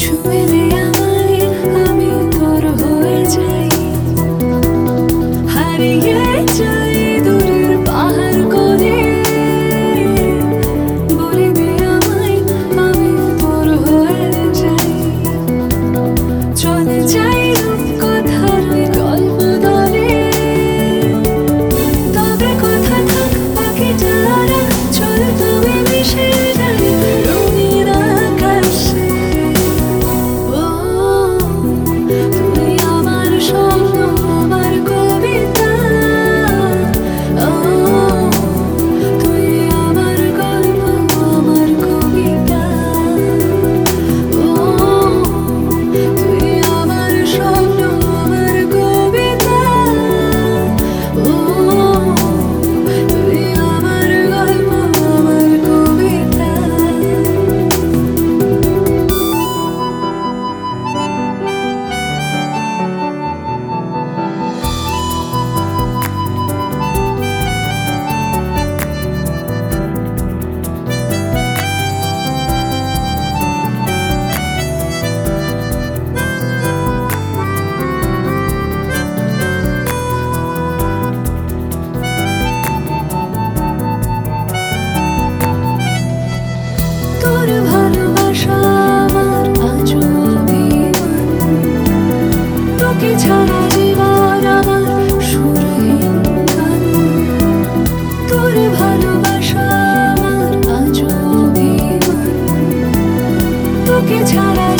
ছুঁলে আমায় আমি তোর হয়ে যাই, হারিয়ে যাই দূরের পাহাড় করে। বলে দে আমায় আমি তোর হয়ে যাই, চলে যাই রূপকথার ওই গল্প ধরে। তবে কথা থাক বাকিটা রাখ, চল তবে মিশে যাই রঙিন আকাশে। ও তুই আমার স্বপ্ন, আমার কবিতা। ও তুই আমার গল্প, আমার কবিতা। ও তুই আমার স্বপ্ন, আমার কবিতা। ও তুই আমার গল্প, আমার কবিতা। তোর ভালোবাসা আমার আজও অভিমান, তোকে ছাড়া জীবন আমার সুরহীন গান। তোর ভালোবাসা আমার আজও অভিমান, তোকে ছাড়া